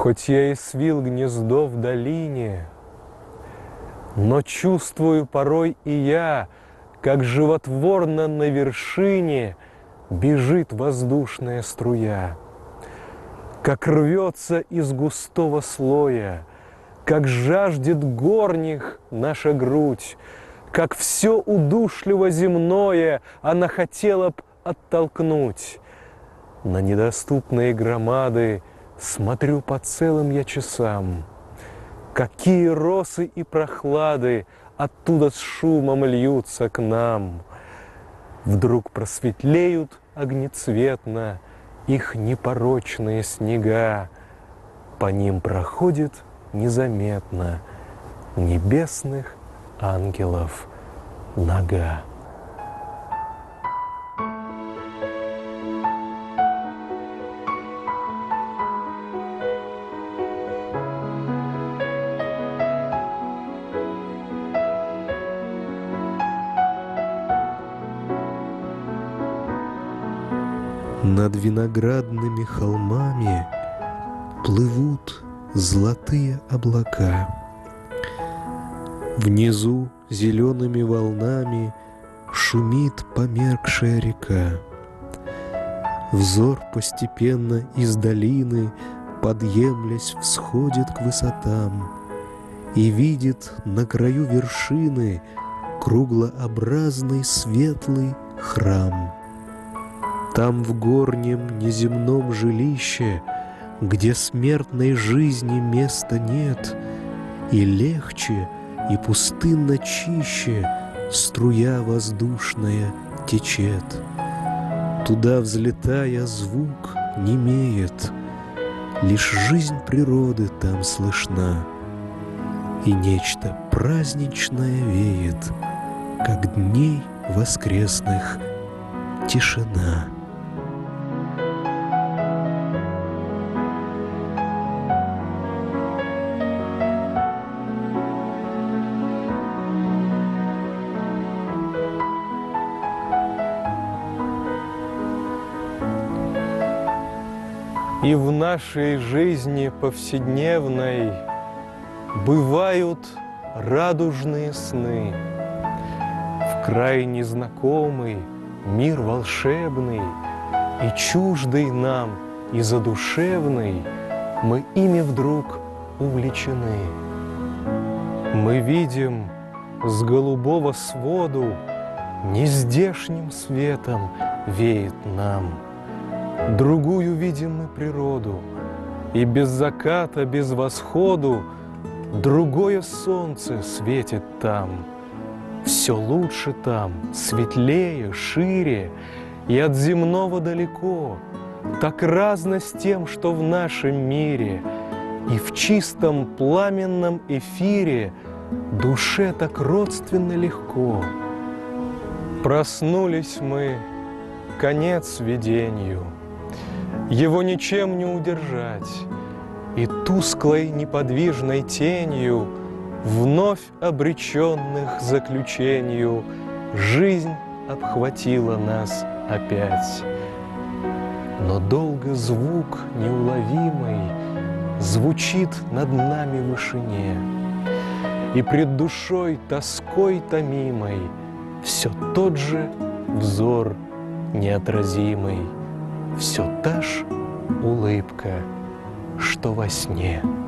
Хоть я и свил гнездо в долине, но чувствую порой и я, как животворно на вершине бежит воздушная струя, как рвется из густого слоя, как жаждет горних наша грудь, как все удушливо земное она хотела б оттолкнуть. На недоступные громады смотрю по целым я часам. Какие росы и прохлады оттуда с шумом льются к нам. Вдруг просветлеют огнецветно их непорочные снега. По ним проходит незаметно небесных ангелов нога. Над виноградными холмами плывут золотые облака. Внизу зелеными волнами шумит померкшая река. Взор постепенно из долины, подъемлясь, всходит к высотам и видит на краю вершины круглообразный светлый храм. Там в горнем неземном жилище, где смертной жизни места нет, и легче, и пустынно чище струя воздушная течет. Туда, взлетая, звук немеет, лишь жизнь природы там слышна, и нечто праздничное веет, как дней воскресных тишина. И в нашей жизни повседневной бывают радужные сны. В край незнакомый мир волшебный и чуждый нам, и задушевный, мы ими вдруг увлечены. Мы видим с голубого своду нездешним светом веет нам. Другую видим мы природу, и без заката, без восходу другое солнце светит там. Все лучше там, светлее, шире, и от земного далеко, так разно с тем, что в нашем мире, и в чистом пламенном эфире душе так родственно легко. Проснулись мы, конец видению, его ничем не удержать, и тусклой неподвижной тенью вновь обреченных заключению жизнь обхватила нас опять. Но долго звук неуловимый звучит над нами в вышине, и пред душой тоской томимой все тот же взор неотразимый, все та ж улыбка, что во сне.